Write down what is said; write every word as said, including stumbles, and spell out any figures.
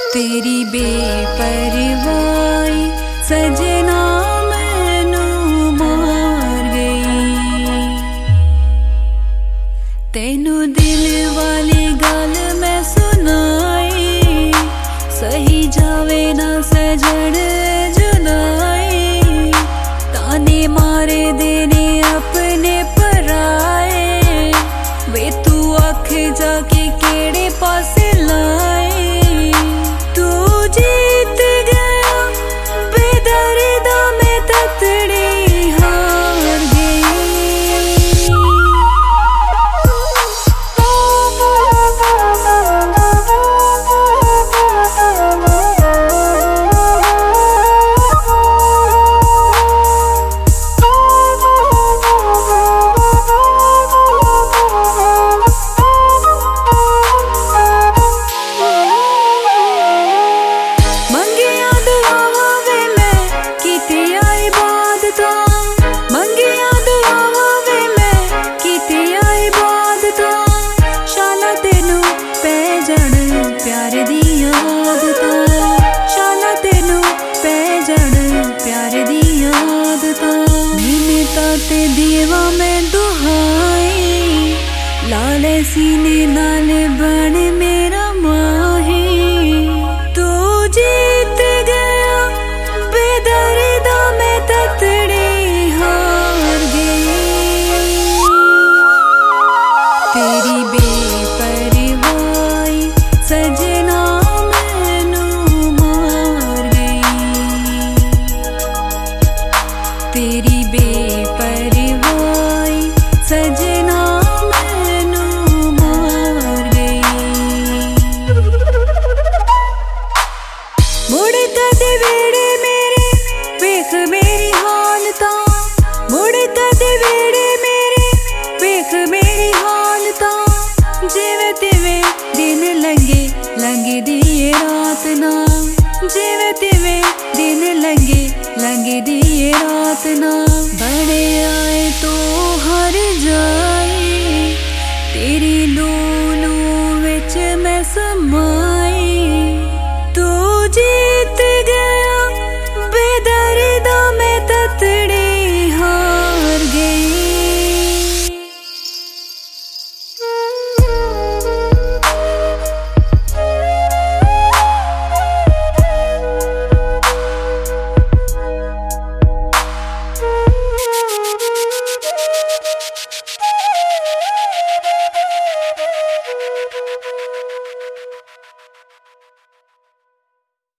तेरी बेपरवाही सजना मैनू मार गई। तेनू दिल वाली गल मैं सुनाई, सही जावे ना सजन जुदाई। ताने मारे देने अपने पराए, वे तू आख जाके केड़े पासे लाए। जीत गया बेदर्दा मैं ततड़ी हार गई। ते दीवा में दुहाई, लाले सीने नाल बन मेरा माही। तू जीत गया बेदर्दा मैं ततड़ी हार गई। तेरी बेपरवाही सजना मैनू मार गई। तेरी बेपरवाही सजना मैनू मार गई। मुड़ कदे वेड़े मेरे वेख मेरी हालता, मुड़ कदे वेड़े मेरे वेख मेरी हालता। जिवें तिवें दिन लंघे लंघी दी रात ना, जिवें तिवें दिन लंघे लंघी दी रात ना। बड़े आए तो हर जाए, तेरी लू लू विच मैं समा।